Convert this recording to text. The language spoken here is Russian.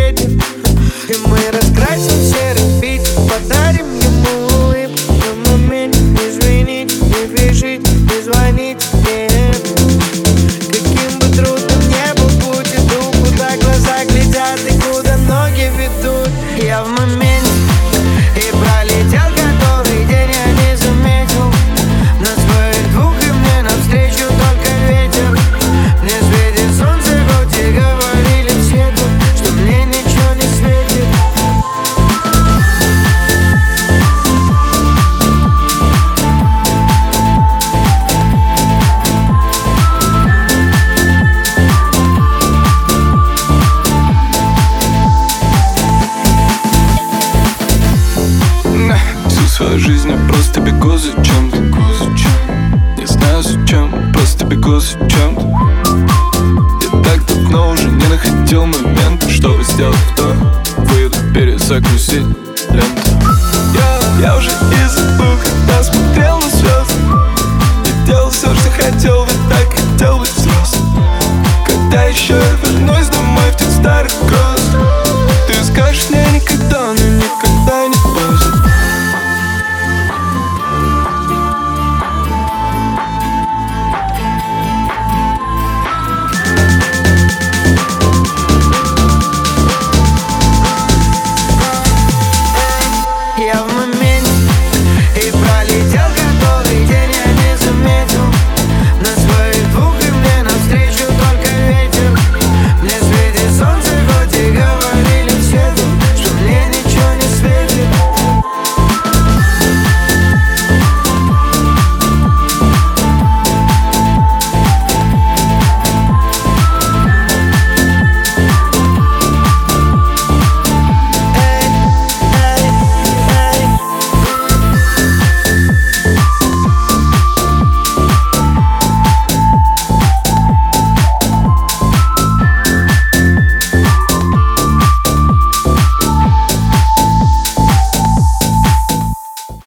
светит. И мы раскрасим серый Питер, подарим ему улыбку на моменте. Не звонить, не пишите, не звоните, нет. Каким бы трудным не был путь, иду, куда глаза глядят и куда ноги ведут. Я в моменте и пролетел который день, я не заметил на своих двух, и мне навстречу только ветер. Мне светит солнце, хоть и говорили все тут, что мне ничего не светит. Всю свою жизнь я просто бегу за чем-то. Не знаю зачем, просто бегу за чем-то. Я так давно уже не находил момента, чтобы сделать вдох, выйду, перезагрузить ленту. Я уже и забыл, когда смотрел на звезды. Я делал все, что хотел, ведь так хотел быть взрослым. Когда еще я вернусь домой в тех старых гроз, ты скажешь мне: